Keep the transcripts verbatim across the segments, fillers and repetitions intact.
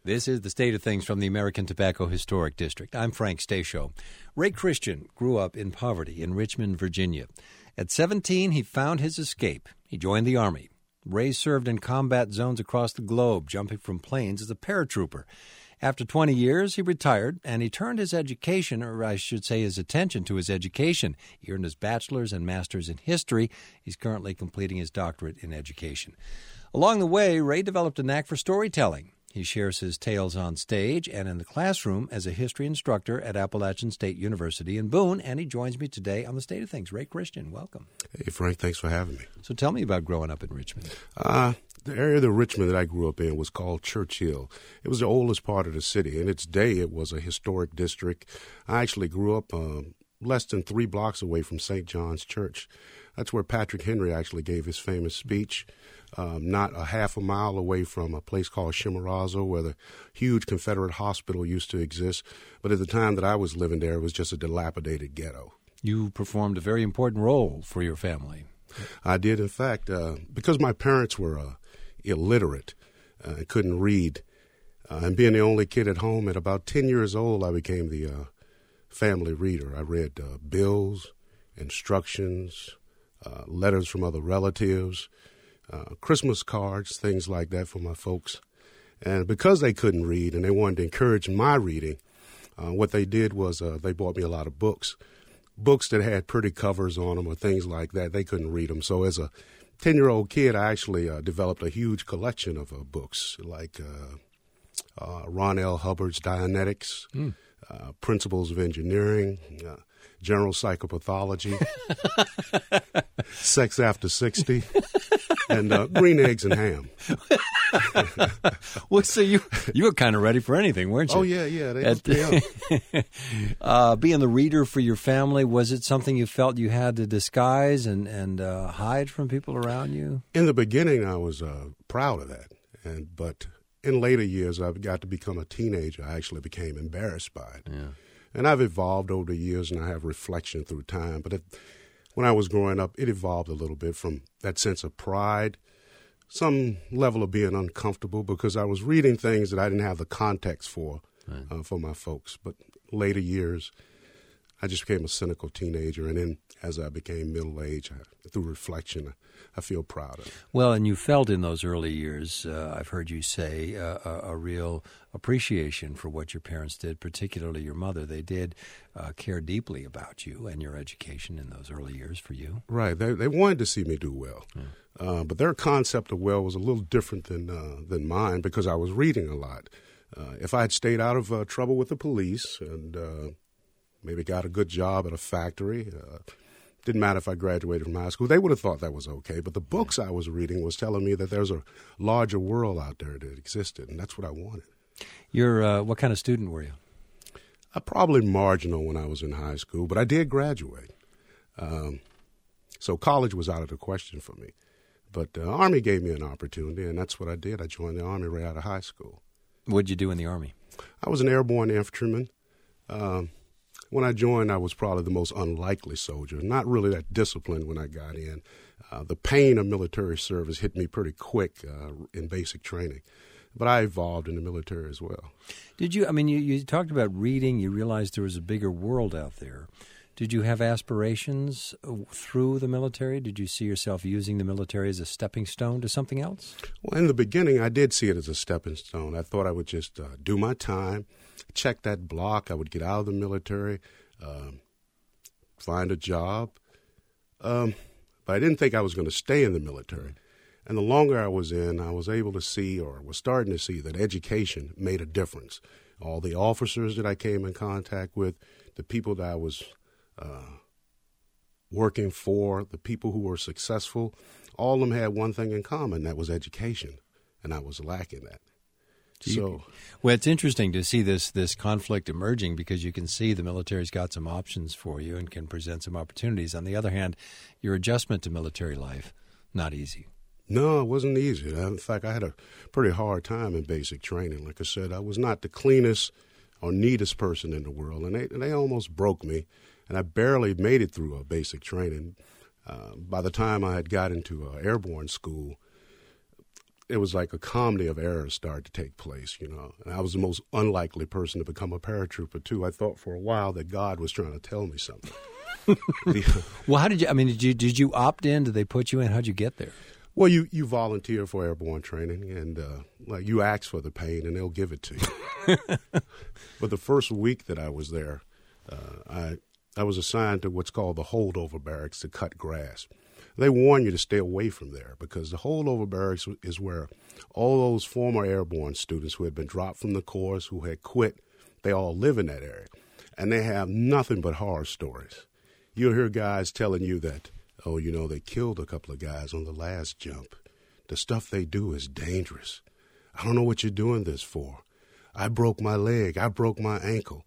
This is the State of Things from the American Tobacco Historic District. I'm Frank Stasio. Ray Christian grew up in poverty in Richmond, Virginia. At seventeen, he found his escape. He joined the Army. Ray served in combat zones across the globe, jumping from planes as a paratrooper. After twenty years, he retired, and he turned his education, or I should say his attention to his education. He earned his bachelor's and master's in history. He's currently completing his doctorate in education. Along the way, Ray developed a knack for storytelling. He shares his tales on stage and in the classroom as a history instructor at Appalachian State University in Boone, and he joins me today on the State of Things. Ray Christian, welcome. Hey, Frank, thanks for having me. So tell me about growing up in Richmond. Uh, the area of Richmond that I grew up in was called Churchill. It was the oldest part of the city. In its day, it was a historic district. I actually grew up um, less than three blocks away from Saint John's Church. That's where Patrick Henry actually gave his famous speech. Um, not a half a mile away from a place called Chimborazo, where the huge Confederate hospital used to exist. But at the time that I was living there, it was just a dilapidated ghetto. You performed a very important role for your family. I did, in fact, uh, because my parents were uh, illiterate uh, and couldn't read. Uh, and being the only kid at home, at about ten years old, I became the uh, family reader. I read uh, bills, instructions, uh, letters from other relatives, Uh, Christmas cards, things like that for my folks. And because they couldn't read and they wanted to encourage my reading, uh, what they did was uh, they bought me a lot of books, books that had pretty covers on them or things like that. They couldn't read them. So as a ten-year-old kid, I actually uh, developed a huge collection of uh, books like uh, uh, Ron L. Hubbard's Dianetics, mm. uh, Principles of Engineering, uh, General Psychopathology, Sex After sixty, and uh, Green Eggs and Ham. Well, so you you were kind of ready for anything, weren't you? Oh, yeah, yeah. They hooked me up. uh, being the reader for your family, was it something you felt you had to disguise and, and uh, hide from people around you? In the beginning, I was uh, proud of that. and But in later years, I got to become a teenager. I actually became embarrassed by it. Yeah. And I've evolved over the years, and I have reflection through time. But it, when I was growing up, it evolved a little bit from that sense of pride, some level of being uncomfortable because I was reading things that I didn't have the context for, right. uh, for my folks. But later years, I just became a cynical teenager. And then as I became middle-aged, I, through reflection, I feel proud of it. Well, and you felt in those early years, uh, I've heard you say, uh, a, a real appreciation for what your parents did, particularly your mother. They did uh, care deeply about you and your education in those early years for you. Right. They, they wanted to see me do well. Yeah. Uh, but their concept of well was a little different than uh, than mine because I was reading a lot. Uh, if I had stayed out of uh, trouble with the police and uh, maybe got a good job at a factory, uh, didn't matter if I graduated from high school, they would have thought that was okay. But the books I was reading was telling me that there's a larger world out there that existed, and that's what I wanted. You're uh, what kind of student were you? Uh, probably marginal when I was in high school, but I did graduate. Um, so college was out of the question for me. But the uh, Army gave me an opportunity, and that's what I did. I joined the Army right out of high school. What did you do in the Army? I was an airborne infantryman. Um, when I joined, I was probably the most unlikely soldier, not really that disciplined when I got in. Uh, the pain of military service hit me pretty quick uh, in basic training. But I evolved in the military as well. Did you, I mean, you, you talked about reading. You realized there was a bigger world out there. Did you have aspirations through the military? Did you see yourself using the military as a stepping stone to something else? Well, in the beginning, I did see it as a stepping stone. I thought I would just uh, do my time, check that block. I would get out of the military, um, find a job. Um, but I didn't think I was going to stay in the military. And the longer I was in, I was able to see or was starting to see that education made a difference. All the officers that I came in contact with, the people that I was Uh, working for, the people who were successful, all of them had one thing in common, that was education, and I was lacking that. You, so, well, it's interesting to see this this conflict emerging because you can see the military's got some options for you and can present some opportunities. On the other hand, your adjustment to military life, not easy. No, it wasn't easy. In fact, I had a pretty hard time in basic training. Like I said, I was not the cleanest or neatest person in the world, and they, and they almost broke me. And I barely made it through a basic training. Uh, by the time I had got into uh, airborne school, it was like a comedy of errors started to take place, you know. And I was the most unlikely person to become a paratrooper, too. I thought for a while that God was trying to tell me something. the, well, how did you, I mean, did you, did you opt in? Did they put you in? How'd you get there? Well, you, you volunteer for airborne training, and uh, like you ask for the pain, and they'll give it to you. But the first week that I was there, uh, I I was assigned to what's called the holdover barracks to cut grass. They warn you to stay away from there because the holdover barracks is where all those former airborne students who had been dropped from the corps, who had quit, they all live in that area. And they have nothing but horror stories. You'll hear guys telling you that, oh, you know, they killed a couple of guys on the last jump. The stuff they do is dangerous. I don't know what you're doing this for. I broke my leg. I broke my ankle.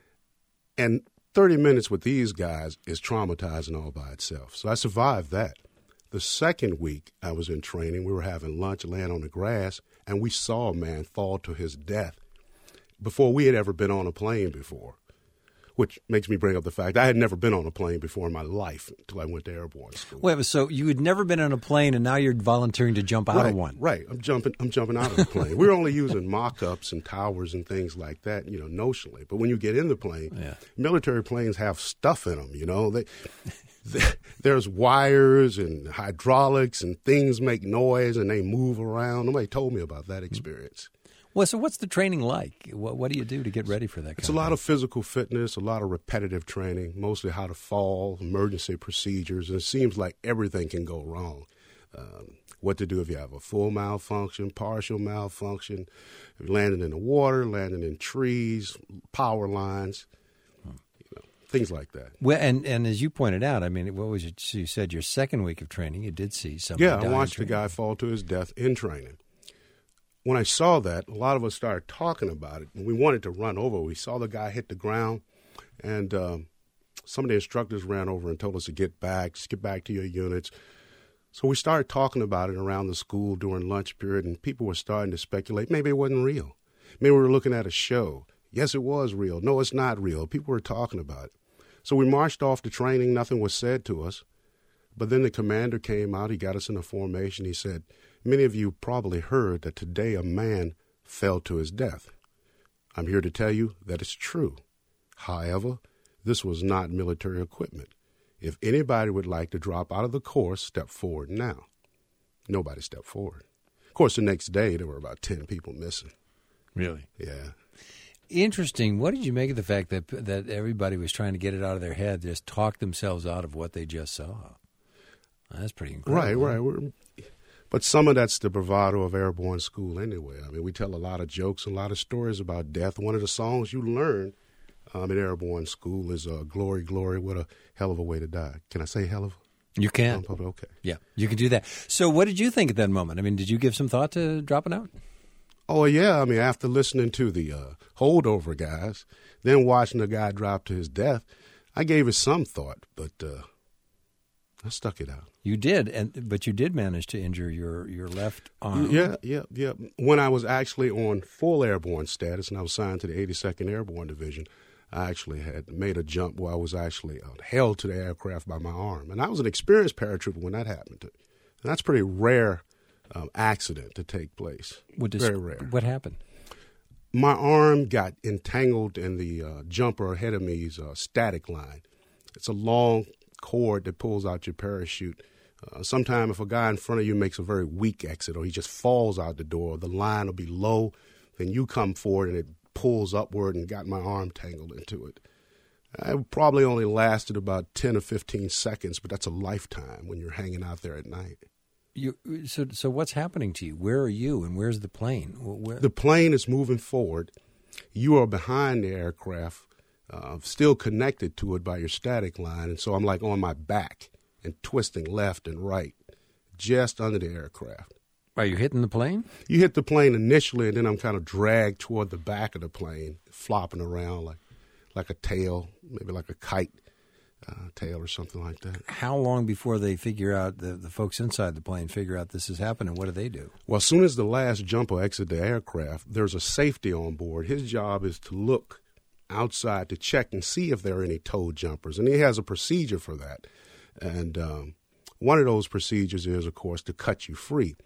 And thirty minutes with these guys is traumatizing all by itself. So I survived that. The second week I was in training, we were having lunch, laying on the grass, and we saw a man fall to his death before we had ever been on a plane before, which makes me bring up the fact I had never been on a plane before in my life until I went to airborne school. Wait, so you had never been on a plane, and now you're volunteering to jump out right, of one. Right. I'm jumping I'm jumping out of the plane. We were only using mock-ups and towers and things like that, you know, notionally. But when you get in the plane, yeah. military planes have stuff in them, you know. They, they, there's wires and hydraulics and things make noise and they move around. Nobody told me about that experience. Well, so what's the training like? What, what do you do to get ready for that kind It's a of lot thing? of physical fitness, a lot of repetitive training, mostly how to fall, emergency procedures, and it seems like everything can go wrong. Um, what to do if you have a full malfunction, partial malfunction, landing in the water, landing in trees, power lines, you know, things like that. Well, and, and as you pointed out, I mean, what was it? So you said your second week of training, you did see somebody Yeah, die I watched in the guy fall to his death in training. When I saw that, a lot of us started talking about it, and we wanted to run over. We saw the guy hit the ground, and um, some of the instructors ran over and told us to get back, just get back to your units. So we started talking about it around the school during lunch period, and people were starting to speculate maybe it wasn't real. Maybe we were looking at a show. Yes, it was real. No, it's not real. People were talking about it. So we marched off to training. Nothing was said to us. But then the commander came out. He got us in a formation. He said, many of you probably heard that today a man fell to his death. I'm here to tell you that it's true. However, this was not military equipment. If anybody would like to drop out of the course, step forward now. Nobody stepped forward. Of course, the next day, there were about ten people missing. Really? Yeah. Interesting. What did you make of the fact that that everybody was trying to get it out of their head, just talk themselves out of what they just saw? That's pretty incredible. Right, right. We're, but some of that's the bravado of airborne school anyway. I mean, we tell a lot of jokes, a lot of stories about death. One of the songs you learn um, in airborne school is uh, Glory, Glory, what a hell of a way to die. Can I say hell of a? You can. Okay. Yeah, you can do that. So what did you think at that moment? I mean, did you give some thought to dropping out? Oh, yeah. I mean, after listening to the uh, holdover guys, then watching the guy drop to his death, I gave it some thought, but uh, I stuck it out. You did, and but you did manage to injure your, your left arm. Yeah, yeah, yeah. When I was actually on full airborne status and I was assigned to the eighty-second Airborne Division, I actually had made a jump where I was actually uh, held to the aircraft by my arm. And I was an experienced paratrooper when that happened. To, and that's a pretty rare um, accident to take place. What does, Very rare. What happened? My arm got entangled in the uh, jumper ahead of me's uh, static line. It's a long cord that pulls out your parachute. Uh, sometime if a guy in front of you makes a very weak exit or he just falls out the door, the line will be low, then you come forward and it pulls upward and got my arm tangled into it. It probably only lasted about ten or fifteen seconds, but that's a lifetime when you're hanging out there at night. You, so, so what's happening to you? Where are you, and where's the plane? Where? The plane is moving forward. You are behind the aircraft, uh, still connected to it by your static line, and so I'm like on my back and twisting left and right, just under the aircraft. Are you hitting the plane? You hit the plane initially, and then I'm kind of dragged toward the back of the plane, flopping around like like a tail, maybe like a kite uh, tail or something like that. How long before they figure out, the, the folks inside the plane figure out this is happening? What do they do? Well, as soon as the last jumper exits the aircraft, there's a safety on board. His job is to look outside to check and see if there are any tow jumpers, and he has a procedure for that. And um, one of those procedures is, of course, to cut you free.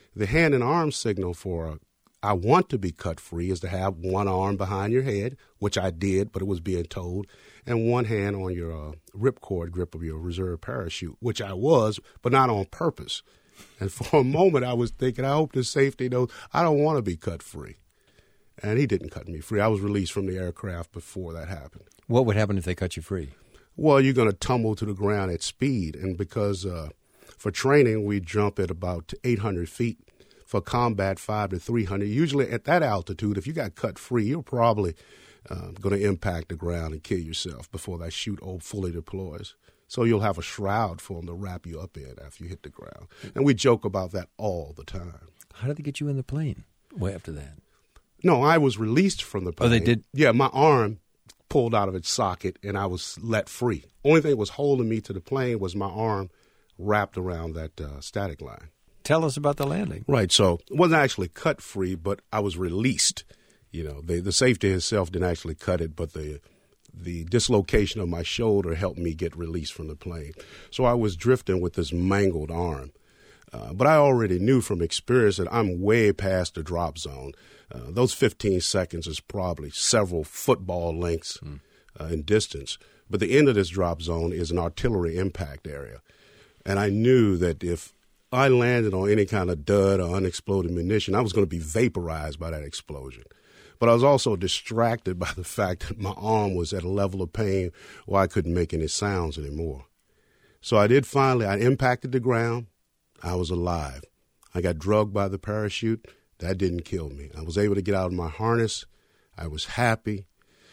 The hand and arm signal for a I want to be cut free is to have one arm behind your head, which I did, but it was being told, and one hand on your uh, ripcord grip of your reserve parachute, which I was, but not on purpose. And for a moment, I was thinking, I hope the safety knows I don't want to be cut free. And he didn't cut me free. I was released from the aircraft before that happened. What would happen if they cut you free? Well, you're going to tumble to the ground at speed. And because uh, for training, we jump at about eight hundred feet. For combat, five to three hundred. Usually at that altitude, if you got cut free, you're probably uh, going to impact the ground and kill yourself before that chute fully deploys. So you'll have a shroud for them to wrap you up in after you hit the ground. And we joke about that all the time. How did they get you in the plane way after that? No, I was released from the plane. Oh, they did? Yeah, my arm pulled out of its socket, and I was let free. Only thing that was holding me to the plane was my arm wrapped around that uh, static line. Tell us about the landing. Right. So it wasn't actually cut free, but I was released. You know, the the safety itself didn't actually cut it, but the the dislocation of my shoulder helped me get released from the plane. So I was drifting with this mangled arm. Uh, but I already knew from experience that I'm way past the drop zone. Uh, those fifteen seconds is probably several football lengths mm. uh, in distance. But the end of this drop zone is an artillery impact area. And I knew that if I landed on any kind of dud or unexploded munition, I was going to be vaporized by that explosion. But I was also distracted by the fact that my arm was at a level of pain where I couldn't make any sounds anymore. So I did finally, I impacted the ground. I was alive. I got drugged by the parachute. That didn't kill me. I was able to get out of my harness. I was happy.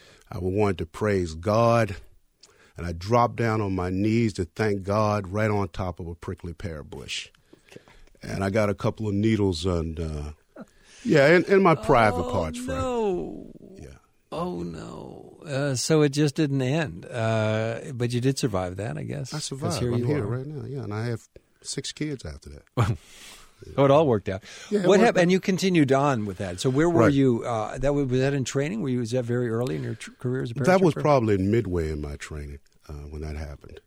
I wanted to praise God. And I dropped down on my knees to thank God right on top of a prickly pear bush. And I got a couple of needles and, uh, yeah, in, in my private oh, parts, Frank. no. Yeah. Oh, no. Uh, so it just didn't end. Uh, but you did survive that, I guess. I survived. Here I'm you here are. right now, yeah. And I have six kids after that. Oh, it all worked out. Yeah, what worked happened? out. And you continued on with that. So where were Right. you? Uh, that was, was that in training? Were you? Was that very early in your tr- career as a paratrooper? That was probably midway in my training uh, when that happened.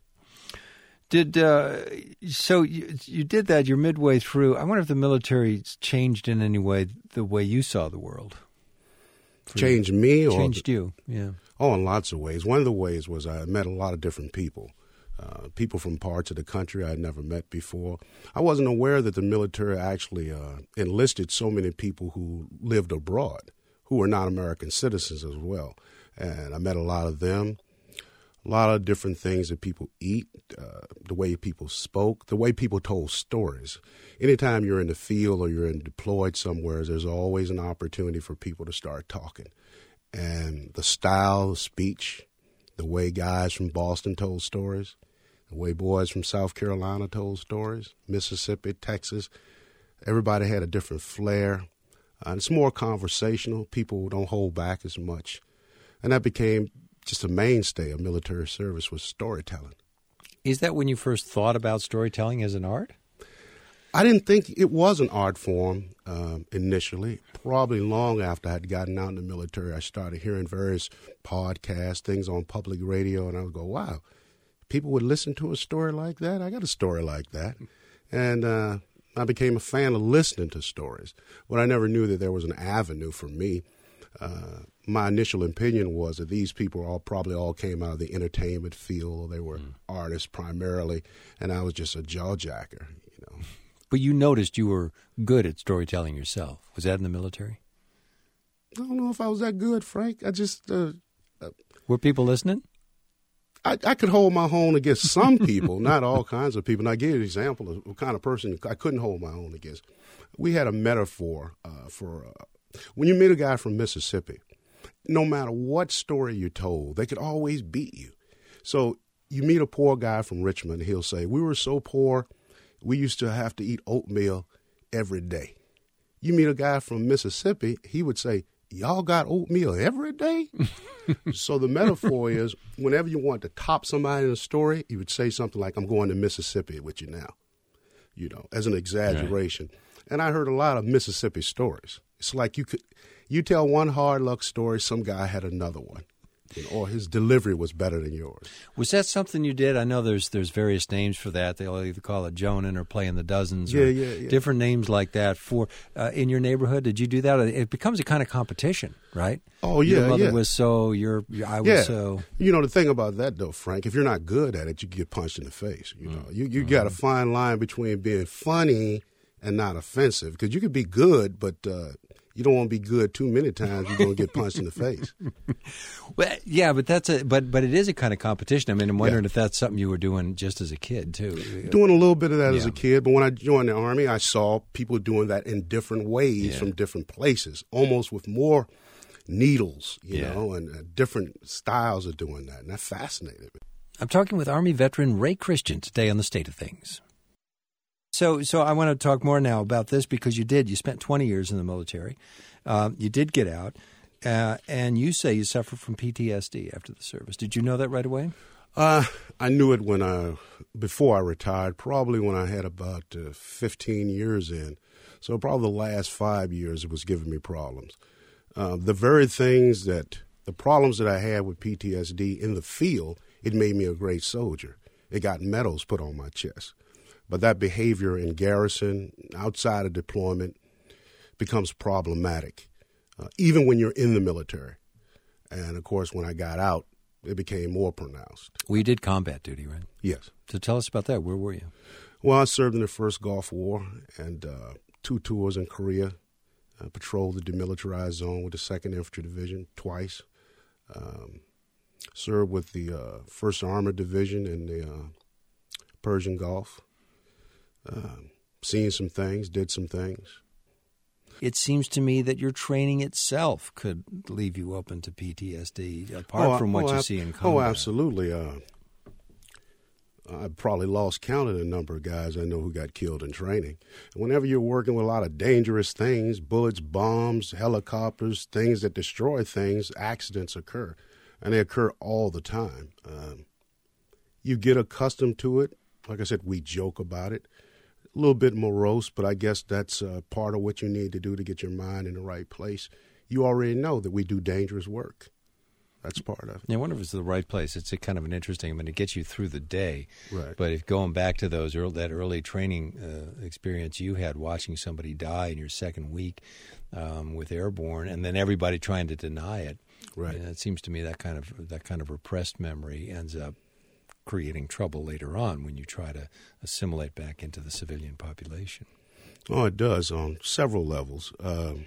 Did uh, so you, you did that? You're midway through. I wonder if the military changed in any way the way you saw the world. For Changed you. me or changed you? Yeah. Oh, in lots of ways. One of the ways was I met a lot of different people, uh, people from parts of the country I had never met before. I wasn't aware that the military actually uh, enlisted so many people who lived abroad, who were not American citizens as well. And I met a lot of them. A lot of different things that people eat, uh, the way people spoke, the way people told stories. Anytime you're in the field or you're in deployed somewhere, there's always an opportunity for people to start talking. And the style of speech, the way guys from Boston told stories, the way boys from South Carolina told stories, Mississippi, Texas, everybody had a different flair. Uh, it's more conversational. People don't hold back as much. And that became just a mainstay of military service was storytelling. Is that when you first thought about storytelling as an art? I didn't think it was an art form um, initially. Probably long after I had gotten out in the military, I started hearing various podcasts, things on public radio, and I would go, wow, people would listen to a story like that? I got a story like that. And uh, I became a fan of listening to stories. But I never knew that there was an avenue for me. Uh, my initial opinion was that these people all probably all came out of the entertainment field. They were mm. artists primarily, and I was just a jawjacker, you know. But you noticed you were good at storytelling yourself. Was that in the military? I don't know if I was that good, Frank. I just uh, uh, were people listening? I, I could hold my own against some people, not all kinds of people. And I gave you an example of what kind of person I couldn't hold my own against. We had a metaphor uh, for uh, when you meet a guy from Mississippi, no matter what story you told, they could always beat you. So you meet a poor guy from Richmond, and he'll say, we were so poor, we used to have to eat oatmeal every day. You meet a guy from Mississippi, he would say, y'all got oatmeal every day? So the metaphor is whenever you want to top somebody in a story, you would say something like, I'm going to Mississippi with you now, you know, as an exaggeration. Right. And I heard a lot of Mississippi stories. It's like you could, you tell one hard luck story, some guy had another one. you know, or his delivery was better than yours. Was that something you did? I know there's there's various names for that. They'll either call it Jonin or playing the dozens, yeah, or yeah, yeah. different names like that. For uh, in your neighborhood, did you do that? It becomes a kind of competition, right? Oh yeah, your mother yeah. was so, your I was yeah. so. You know, the thing about that though, Frank, if you're not good at it, you get punched in the face. You know, mm-hmm. you you got a fine line between being funny and not offensive, because you could be good, but uh, you don't want to be good too many times. You're going to get punched in the face. Well, yeah, but that's a but but it is a kind of competition. I mean, I'm wondering yeah. if that's something you were doing just as a kid too. Doing a little bit of that yeah. as a kid, but when I joined the Army, I saw people doing that in different ways yeah. from different places, almost with more needles, you yeah. know, and uh, different styles of doing that, and that fascinated me. I'm talking with Army veteran Ray Christian today on The State of Things. So so I want to talk more now about this, because you did. You spent twenty years in the military. Uh, you did get out, uh, and you say you suffered from P T S D after the service. Did you know that right away? Uh, I knew it when I, before I retired, probably when I had about uh, fifteen years in. So probably the last five years it was giving me problems. Uh, the very things that, the problems that I had with P T S D in the field, it made me a great soldier. It got medals put on my chest. But that behavior in garrison, outside of deployment, becomes problematic, uh, even when you're in the military. And, of course, when I got out, it became more pronounced. Well, you did combat duty, right? Yes. So tell us about that. Where were you? Well, I served in the first Gulf War and uh, two tours in Korea. I patrolled the demilitarized zone with the second Infantry Division twice. Um, served with the uh, first Armored Division in the uh, Persian Gulf. Uh, seen some things, did some things. It seems to me that your training itself could leave you open to P T S D, apart oh, from what oh, you ab- see in combat. Oh, absolutely. Uh, I probably lost count of the number of guys I know who got killed in training. And whenever you're working with a lot of dangerous things, bullets, bombs, helicopters, things that destroy things, accidents occur. And they occur all the time. Um, you get accustomed to it. Like I said, we joke about it. A little bit morose, but I guess that's uh, part of what you need to do to get your mind in the right place. You already know that we do dangerous work. That's part of it. Yeah, I wonder if it's the right place. It's a kind of an interesting, I mean, it gets you through the day. Right. But if going back to those early, that early training uh, experience you had, watching somebody die in your second week um, with airborne, and then everybody trying to deny it. Right. And it seems to me that kind of that kind of repressed memory ends up creating trouble later on when you try to assimilate back into the civilian population. Oh, it does on several levels. Um,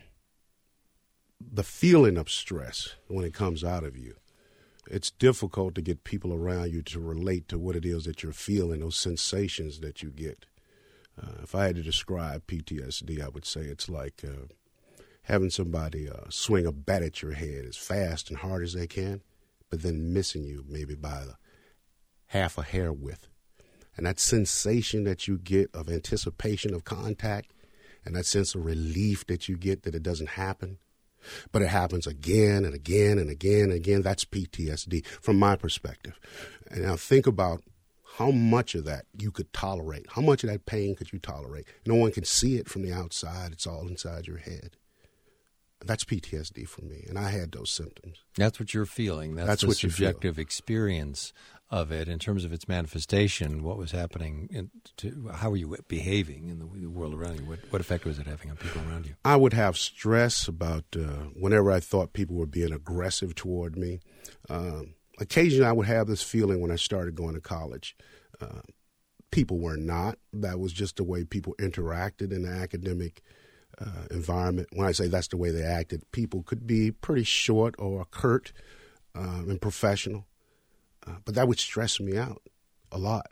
the feeling of stress when it comes out of you, it's difficult to get people around you to relate to what it is that you're feeling, those sensations that you get. Uh, if I had to describe P T S D, I would say it's like uh, having somebody uh, swing a bat at your head as fast and hard as they can, but then missing you maybe by the half a hair width. And that sensation that you get of anticipation of contact, and that sense of relief that you get that it doesn't happen, but it happens again and again and again and again, that's P T S D from my perspective. And now think about how much of that you could tolerate. How much of that pain could you tolerate? No one can see it from the outside. It's all inside your head. That's P T S D for me, and I had those symptoms. That's what you're feeling. That's, That's the what you feel. subjective experience of it in terms of its manifestation. What was happening? In, to, how were you behaving in the, the world around you? What, what effect was it having on people around you? I would have stress about uh, whenever I thought people were being aggressive toward me. Um, occasionally, I would have this feeling when I started going to college. Uh, people were not. That was just the way people interacted in the academic Uh, environment. When I say that's the way they acted, people could be pretty short or curt um, and professional, uh, but that would stress me out a lot.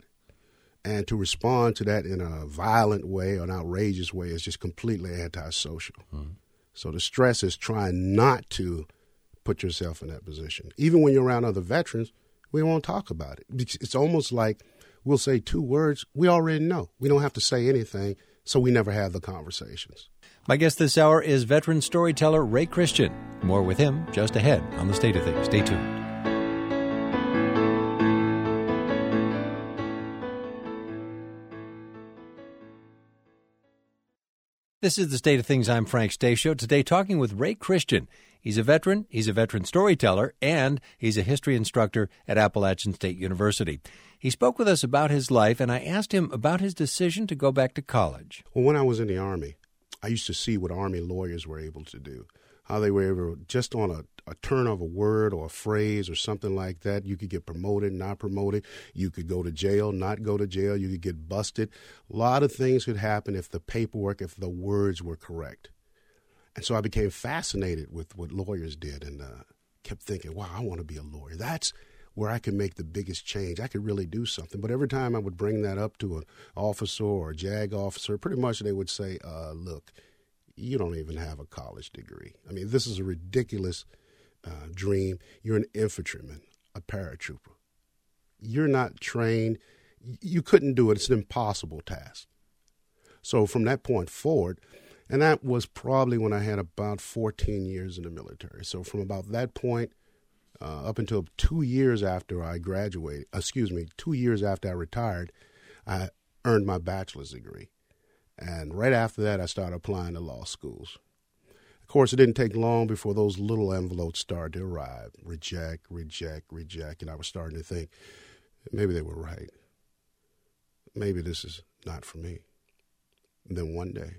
And to respond to that in a violent way or an outrageous way is just completely antisocial. Mm-hmm. So the stress is trying not to put yourself in that position. Even when you're around other veterans, we won't talk about it. It's almost like we'll say two words. We already know. We don't have to say anything, so we never have the conversations. My guest this hour is veteran storyteller Ray Christian. More with him just ahead on The State of Things. Stay tuned. This is The State of Things. I'm Frank Stasio. Today talking with Ray Christian. He's a veteran, he's a veteran storyteller, and he's a history instructor at Appalachian State University. He spoke with us about his life, and I asked him about his decision to go back to college. Well, when I was in the Army, I used to see what Army lawyers were able to do, how they were able, just on a, a turn of a word or a phrase or something like that, you could get promoted, not promoted. You could go to jail, not go to jail. You could get busted. A lot of things could happen if the paperwork, if the words were correct. And so I became fascinated with what lawyers did and uh, kept thinking, wow, I want to be a lawyer. That's where I could make the biggest change. I could really do something. But every time I would bring that up to an officer or a JAG officer, pretty much they would say, uh, look, you don't even have a college degree. I mean, this is a ridiculous uh, dream. You're an infantryman, a paratrooper. You're not trained. You couldn't do it. It's an impossible task. So from that point forward, and that was probably when I had about fourteen years in the military. So from about that point uh, up until two years after I graduated, excuse me, two years after I retired, I earned my bachelor's degree. And right after that, I started applying to law schools. Of course, it didn't take long before those little envelopes started to arrive. Reject, reject, reject. And I was starting to think, maybe they were right. Maybe this is not for me. And then one day,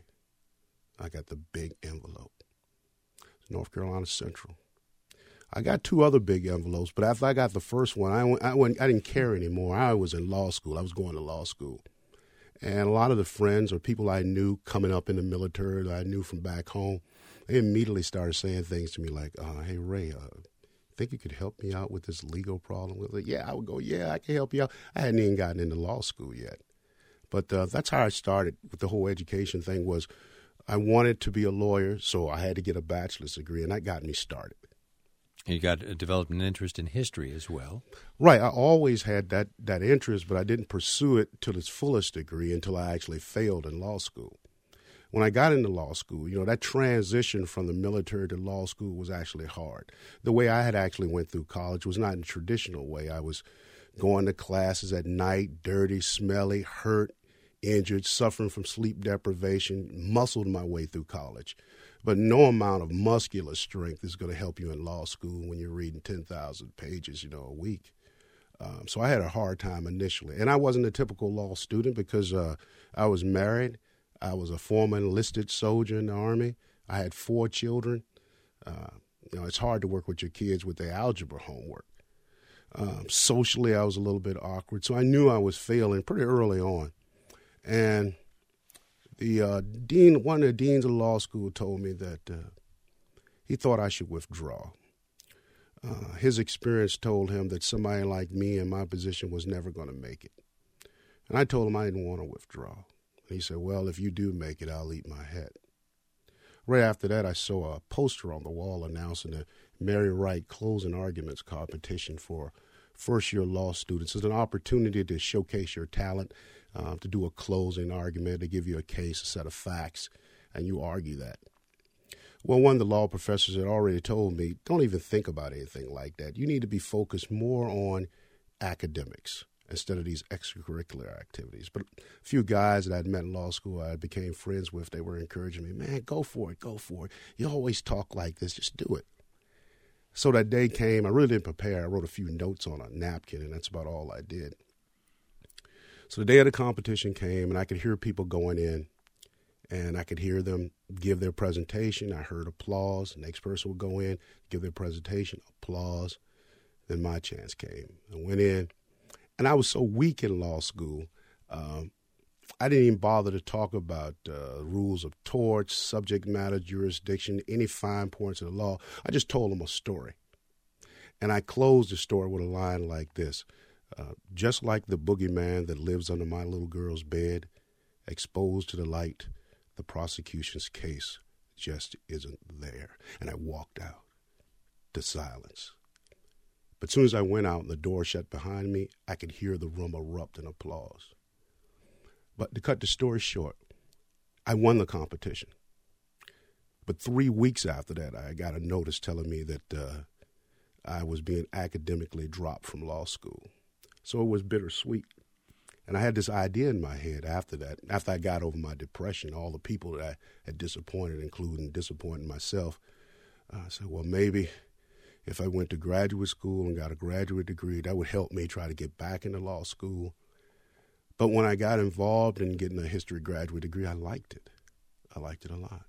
I got the big envelope. North Carolina Central. I got two other big envelopes, but after I got the first one, I, went, I, went, I didn't care anymore. I was in law school. I was going to law school. And a lot of the friends or people I knew coming up in the military that I knew from back home, they immediately started saying things to me like, uh, hey, Ray, uh, think you could help me out with this legal problem? I was like, yeah, I would go, yeah, I can help you out. I hadn't even gotten into law school yet. But uh, that's how I started with the whole education thing was I wanted to be a lawyer, so I had to get a bachelor's degree, and that got me started. You got uh, developed an interest in history as well. Right. I always had that, that interest, but I didn't pursue it to its fullest degree until I actually failed in law school. When I got into law school, you know, that transition from the military to law school was actually hard. The way I had actually went through college was not in a traditional way. I was going to classes at night, dirty, smelly, hurt, injured, suffering from sleep deprivation, muscled my way through college. But no amount of muscular strength is going to help you in law school when you're reading ten thousand pages, you know, a week. Um, so I had a hard time initially. And I wasn't a typical law student because uh, I was married. I was a former enlisted soldier in the Army. I had four children. Uh, you know, it's hard to work with your kids with their algebra homework. Um, socially, I was a little bit awkward. So I knew I was failing pretty early on. And the uh, dean, one of the deans of the law school told me that uh, he thought I should withdraw. Uh, his experience told him that somebody like me in my position was never going to make it. And I told him I didn't want to withdraw. And he said, well, if you do make it, I'll eat my hat. Right after that, I saw a poster on the wall announcing the Mary Wright Closing Arguments competition for first-year law students. It's an opportunity to showcase your talent, Uh, to do a closing argument, to give you a case, a set of facts, and you argue that. Well, one of the law professors had already told me, don't even think about anything like that. You need to be focused more on academics instead of these extracurricular activities. But a few guys that I'd met in law school I became friends with, they were encouraging me, man, go for it, go for it. You always talk like this, just do it. So that day came, I really didn't prepare. I wrote a few notes on a napkin, and that's about all I did. So the day of the competition came, and I could hear people going in, and I could hear them give their presentation. I heard applause. The next person would go in, give their presentation, applause. Then my chance came. I went in, and I was so weak in law school, um, I didn't even bother to talk about uh, rules of torts, subject matter, jurisdiction, any fine points of the law. I just told them a story. And I closed the story with a line like this. Uh, just like the boogeyman that lives under my little girl's bed, exposed to the light, the prosecution's case just isn't there. And I walked out to silence. But as soon as I went out and the door shut behind me, I could hear the room erupt in applause. But to cut the story short, I won the competition. But three weeks after that, I got a notice telling me that uh, I was being academically dropped from law school. So it was bittersweet. And I had this idea in my head after that, after I got over my depression, all the people that I had disappointed, including disappointing myself, I said, well, maybe if I went to graduate school and got a graduate degree, that would help me try to get back into law school. But when I got involved in getting a history graduate degree, I liked it. I liked it a lot.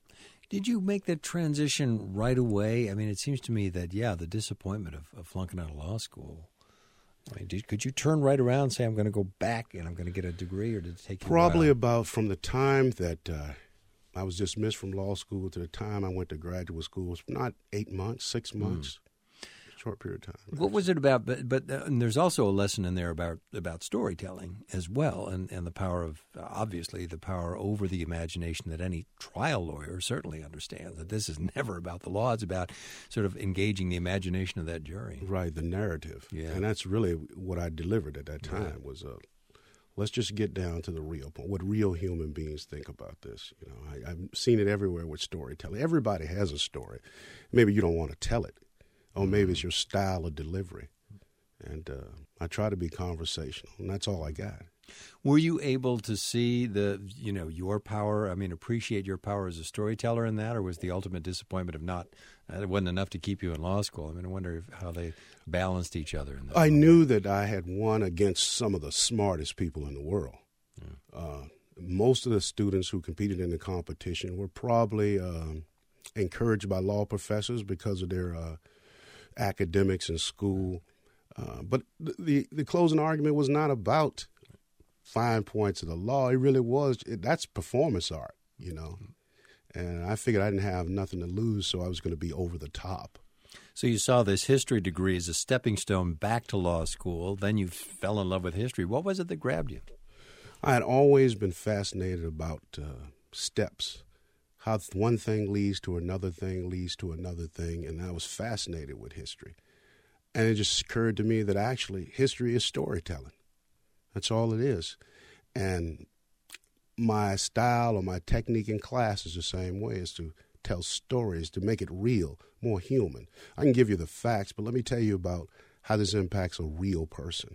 Did you make that transition right away? I mean, it seems to me that, yeah, the disappointment of, of flunking out of law school. I mean, did, could you turn right around and say, I'm going to go back and I'm going to get a degree, or did it take you Probably a while? about from the time that uh, I was dismissed from law school to the time I went to graduate school was not eight months, six months. Mm. Short period of time. What was it about? But but uh, and there's also a lesson in there about, about storytelling as well, and, and the power of, uh, obviously, the power over the imagination that any trial lawyer certainly understands, that this is never about the law. It's about sort of engaging the imagination of that jury. Right, the narrative. Yeah. And that's really what I delivered at that time right. was, uh, let's just get down to the real point, what real human beings think about this. You know, I, I've seen it everywhere with storytelling. Everybody has a story. Maybe you don't want to tell it. Or maybe it's your style of delivery. And uh, I try to be conversational, and that's all I got. Were you able to see the, you know, your power, I mean, appreciate your power as a storyteller in that, or was the ultimate disappointment of not, uh, it wasn't enough to keep you in law school? I mean, I wonder if, how they balanced each other. In that I moment. knew that I had won against some of the smartest people in the world. Yeah. Uh, most of the students who competed in the competition were probably um, encouraged by law professors because of their uh, academics in school. Uh, but the the closing argument was not about fine points of the law. It really was, it, that's performance art, you know. And I figured I didn't have nothing to lose, so I was going to be over the top. So you saw this history degree as a stepping stone back to law school. Then you fell in love with history. What was it that grabbed you? I had always been fascinated about uh, steps. How one thing leads to another thing leads to another thing, and I was fascinated with history. And it just occurred to me that actually history is storytelling. That's all it is. And my style or my technique in class is the same way, is to tell stories, to make it real, more human. I can give you the facts, but let me tell you about how this impacts a real person.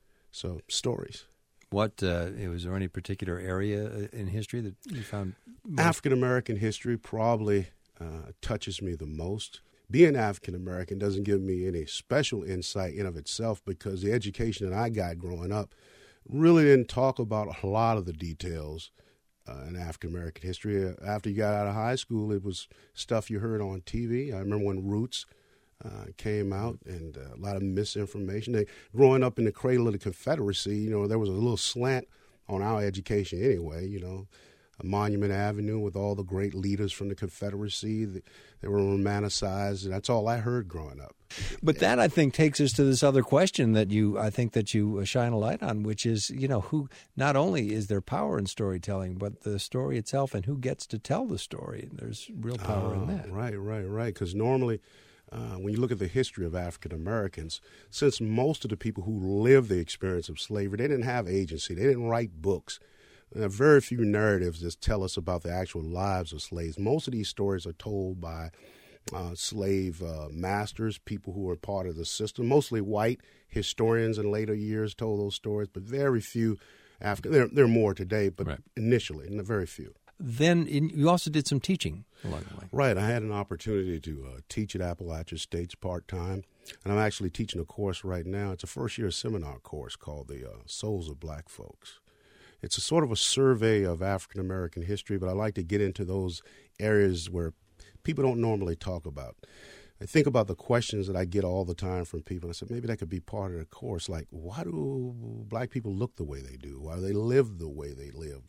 So, stories. What uh, was there any particular area in history that you found most? African American history probably uh, touches me the most. Being African American doesn't give me any special insight in of itself, because the education that I got growing up really didn't talk about a lot of the details uh, in African American history. After you got out of high school, it was stuff you heard on T V. I remember when Roots Uh, came out, and uh, a lot of misinformation. They, growing up in the cradle of the Confederacy, you know, there was a little slant on our education anyway, you know. A Monument Avenue with all the great leaders from the Confederacy, they, they were romanticized, and that's all I heard growing up. But that, I think, takes us to this other question that you, I think that you shine a light on, which is, you know, who, not only is there power in storytelling, but the story itself and who gets to tell the story. There's real power uh, in that. Right, right, right, because normally, Uh, when you look at the history of African Americans, since most of the people who lived the experience of slavery, they didn't have agency. They didn't write books. There are very few narratives that tell us about the actual lives of slaves. Most of these stories are told by uh, slave uh, masters, people who were part of the system. Mostly white historians in later years told those stories, but very few African. There, there are more today, but right. initially, very few. Then in, you also did some teaching along the way. Right. I had an opportunity to uh, teach at Appalachia State part-time, and I'm actually teaching a course right now. It's a first-year seminar course called the uh, Souls of Black Folks. It's a sort of a survey of African-American history, but I like to get into those areas where people don't normally talk about. I think about the questions that I get all the time from people. I said, maybe that could be part of the course. Like, why do black people look the way they do? Why do they live the way they live?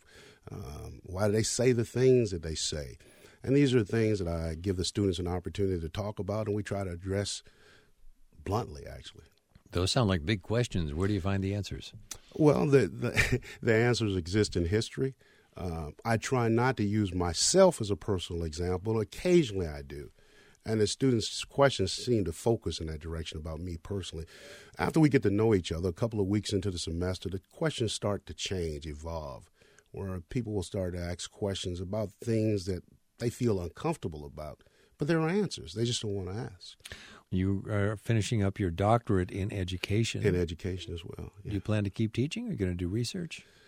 Um, why do they say the things that they say? And these are things that I give the students an opportunity to talk about, and we try to address bluntly, actually. Those sound like big questions. Where do you find the answers? Well, the the, the answers exist in history. Uh, I try not to use myself as a personal example. Occasionally I do. And the students' questions seem to focus in that direction about me personally. After we get to know each other, a couple of weeks into the semester, the questions start to change, evolve, where people will start to ask questions about things that they feel uncomfortable about. But there are answers. They just don't want to ask. You are finishing up your doctorate in education. In education as well. Yeah. Do you plan to keep teaching, or are you going to do research?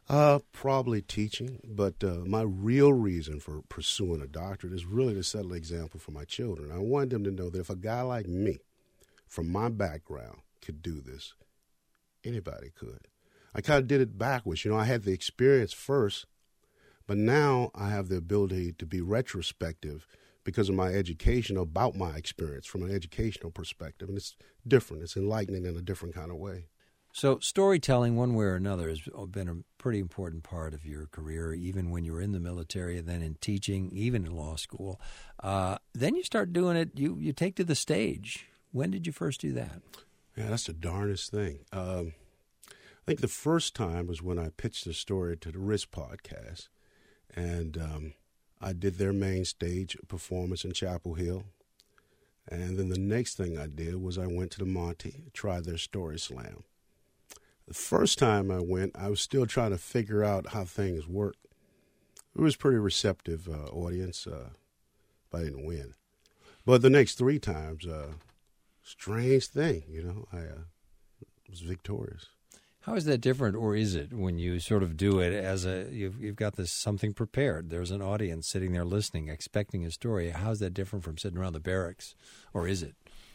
Uh, probably teaching, but uh, my real reason for pursuing a doctorate is really to set an example for my children. I wanted them to know that if a guy like me, from my background, could do this, anybody could. I kind of did it backwards. You know, I had the experience first, but now I have the ability to be retrospective because of my education about my experience from an educational perspective. And it's different. It's enlightening in a different kind of way. So storytelling, one way or another, has been a pretty important part of your career, even when you were in the military and then in teaching, even in law school. Uh, then you start doing it, you, you take to the stage. When did you first do that? Yeah, that's the darnest thing. Um, I think the first time was when I pitched the story to the Risk podcast, and um, I did their main stage performance in Chapel Hill. And then the next thing I did was I went to the Monty, tried their story slam. The first time I went, I was still trying to figure out how things work. It was a pretty receptive uh, audience, uh, but I didn't win. But the next three times, uh, strange thing, you know, I uh, was victorious. How is that different, or is it, when you sort of do it as a, you've, you've got this something prepared, there's an audience sitting there listening, expecting a story. How is that different from sitting around the barracks, or is it?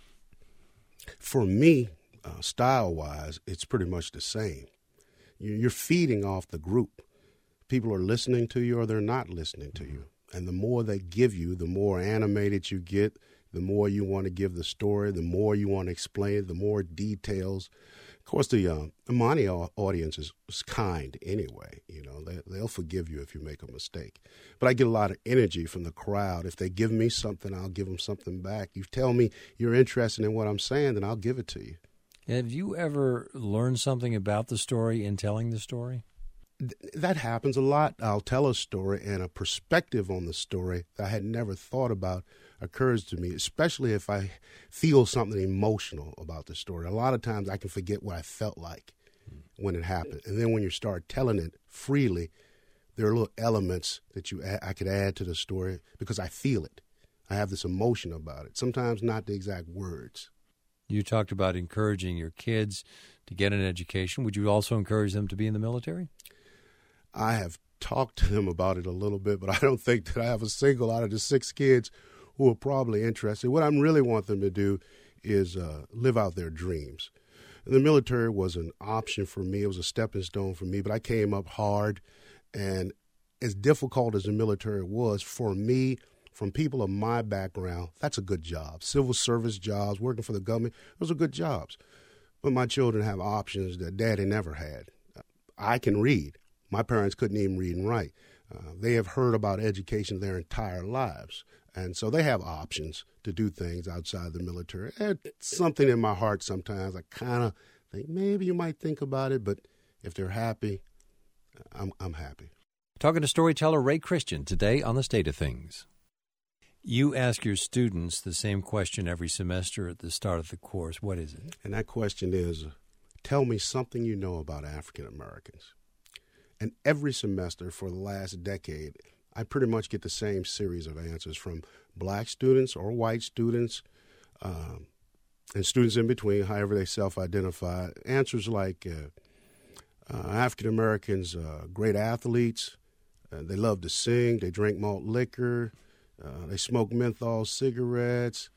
For me, uh, style-wise, it's pretty much the same. You're feeding off the group. People are listening to you or they're not listening to you. And the more they give you, the more animated you get, the more you want to give the story, the more you want to explain it, the more details. Of course, the uh, Monty audience is, is kind anyway. You know, they, they'll forgive you if you make a mistake. But I get a lot of energy from the crowd. If they give me something, I'll give them something back. You tell me you're interested in what I'm saying, then I'll give it to you. Have you ever learned something about the story in telling the story? Th- that happens a lot. I'll tell a story, and a perspective on the story that I had never thought about occurs to me, especially if I feel something emotional about the story. A lot of times I can forget what I felt like mm. when it happened. And then when you start telling it freely, there are little elements that you add, I could add to the story because I feel it. I have this emotion about it, sometimes not the exact words. You talked about encouraging your kids to get an education. Would you also encourage them to be in the military? I have talked to them about it a little bit, but I don't think that I have a single out of the six kids who are probably interested. What I really want them to do is uh, live out their dreams. The military was an option for me. It was a stepping stone for me, but I came up hard. And as difficult as the military was for me, from people of my background, that's a good job. Civil service jobs, working for the government, those are good jobs. But my children have options that Daddy never had. I can read. My parents couldn't even read and write. Uh, they have heard about education their entire lives. And so they have options to do things outside the military. It's something in my heart sometimes. I kind of think maybe you might think about it, but if they're happy, I'm, I'm happy. Talking to storyteller Ray Christian today on The State of Things. You ask your students the same question every semester at the start of the course. What is it? And that question is, tell me something you know about African Americans. And every semester for the last decade, I pretty much get the same series of answers from black students or white students um, and students in between, however they self-identify. Answers like uh, uh, African Americans, uh, great athletes, uh, they love to sing, they drink malt liquor, Uh, they smoke menthol cigarettes.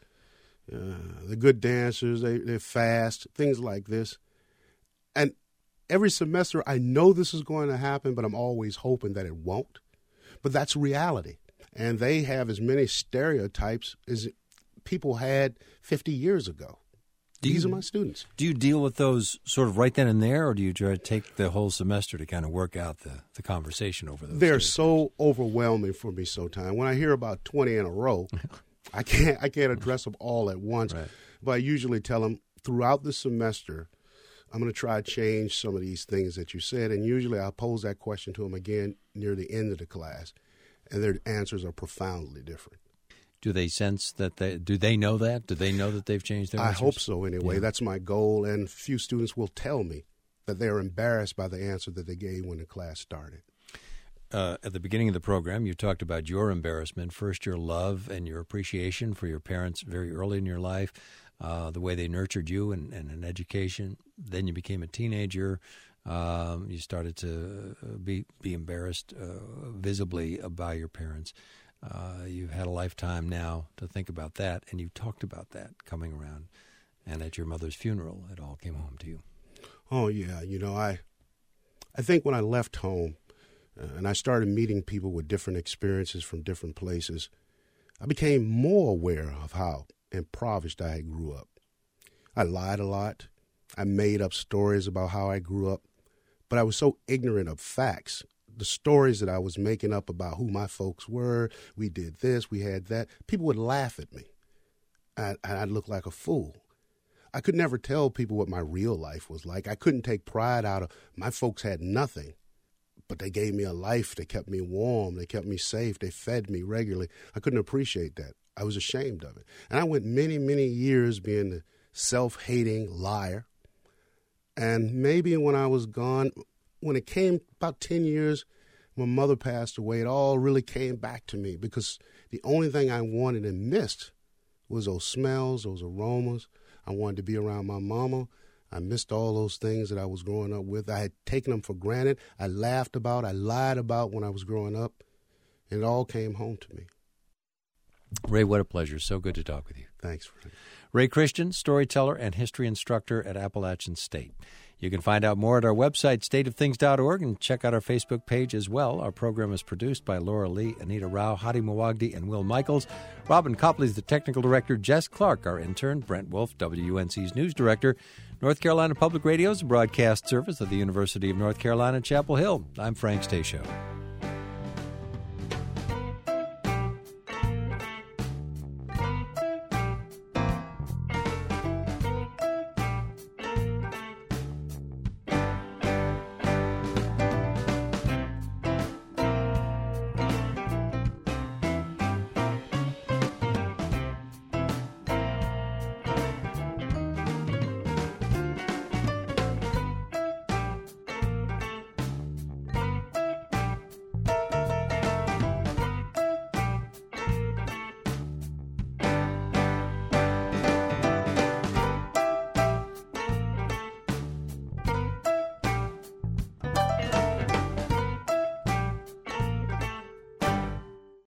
Uh, they're good dancers. They, they're fast, things like this. And every semester, I know this is going to happen, but I'm always hoping that it won't. But that's reality. And they have as many stereotypes as people had fifty years ago. Do These you, are my students. Do you deal with those sort of right then and there, or do you try to take the whole semester to kind of work out the, the conversation over those? They're so overwhelming for me sometimes. When I hear about twenty in a row, I can't I can't address them all at once. Right. But I usually tell them throughout the semester, I'm going to try to change some of these things that you said. And usually I'll pose that question to them again near the end of the class. And their answers are profoundly different. Do they sense that they, do they know that? Do they know that they've changed their I answers? hope so anyway. Yeah. That's my goal. And few students will tell me that they're embarrassed by the answer that they gave when the class started. Uh, at the beginning of the program, you talked about your embarrassment, first your love and your appreciation for your parents very early in your life, uh, the way they nurtured you and, and an education. Then you became a teenager, Um, you started to be be embarrassed uh, visibly by your parents. Uh, you've had a lifetime now to think about that, and you've talked about that coming around. And at your mother's funeral, it all came home to you. Oh, yeah. You know, I, I think when I left home uh, and I started meeting people with different experiences from different places, I became more aware of how impoverished I grew up. I lied a lot. I made up stories about how I grew up. But I was so ignorant of facts, the stories that I was making up about who my folks were. We did this, we had that. People would laugh at me, and I'd look like a fool. I could never tell people what my real life was like. I couldn't take pride out of my folks had nothing, but they gave me a life. They kept me warm. They kept me safe. They fed me regularly. I couldn't appreciate that. I was ashamed of it. And I went many, many years being the self-hating liar. And maybe when I was gone, when it came about ten years, my mother passed away, it all really came back to me because the only thing I wanted and missed was those smells, those aromas. I wanted to be around my mama. I missed all those things that I was growing up with. I had taken them for granted. I laughed about, I lied about when I was growing up, and it all came home to me. Ray, what a pleasure. So good to talk with you. Thanks, Frank. Ray Christian, storyteller and history instructor at Appalachian State. You can find out more at our website, state of things dot org, and check out our Facebook page as well. Our program is produced by Laura Lee, Anita Rao, Hadi Mawagdi, and Will Michaels. Robin Copley is the technical director. Jess Clark, our intern. Brent Wolf, W U N C's news director. North Carolina Public Radio is a broadcast service of the University of North Carolina, Chapel Hill. I'm Frank Stasio.